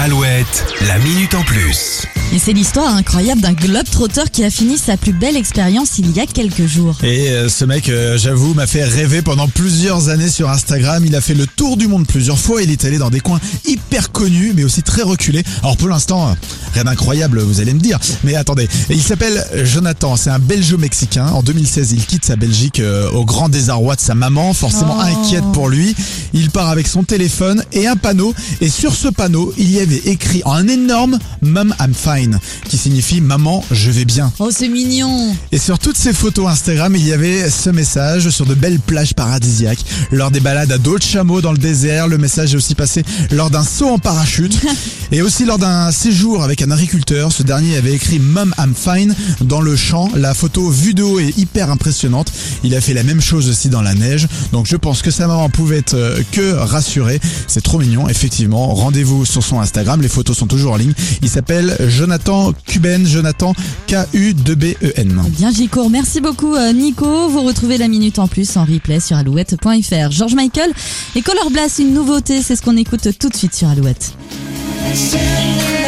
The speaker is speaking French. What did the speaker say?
Alouette, la minute en plus. Et c'est l'histoire incroyable d'un globe-trotter qui a fini sa plus belle expérience il y a quelques jours. Et ce mec, j'avoue, m'a fait rêver pendant plusieurs années sur Instagram. Il a fait le tour du monde plusieurs fois. Il est allé dans des coins hyper connus, mais aussi très reculés. Alors pour l'instant, rien d'incroyable, vous allez me dire. Mais attendez, il s'appelle Jonathan. C'est un Belgeo-Mexicain. En 2016, il quitte sa Belgique au grand désarroi de sa maman, forcément inquiète pour lui. Il part avec son téléphone et un panneau. Et sur ce panneau, il y avait écrit en un énorme « Mom, I'm fine », qui signifie « Maman, je vais bien ». Oh, c'est mignon. Et sur toutes ces photos Instagram, il y avait ce message sur de belles plages paradisiaques. Lors des balades à dos de chameau dans le désert, le message est aussi passé lors d'un saut en parachute. Et aussi lors d'un séjour avec un agriculteur, ce dernier avait écrit « Mom, I'm fine » dans le champ. La photo vue de haut est hyper impressionnante. Il a fait la même chose aussi dans la neige. Donc je pense que sa maman pouvait être que rassurée. C'est trop mignon, effectivement. Rendez-vous sur son Instagram, les photos sont toujours en ligne. Il s'appelle Jonathan Kuben, Jonathan K-U-2-B-E-N. Bien, j'y cours. Merci beaucoup, Nico. Vous retrouvez la minute en plus en replay sur alouette.fr. George Michael et Color Blast, une nouveauté. C'est ce qu'on écoute tout de suite sur Alouette.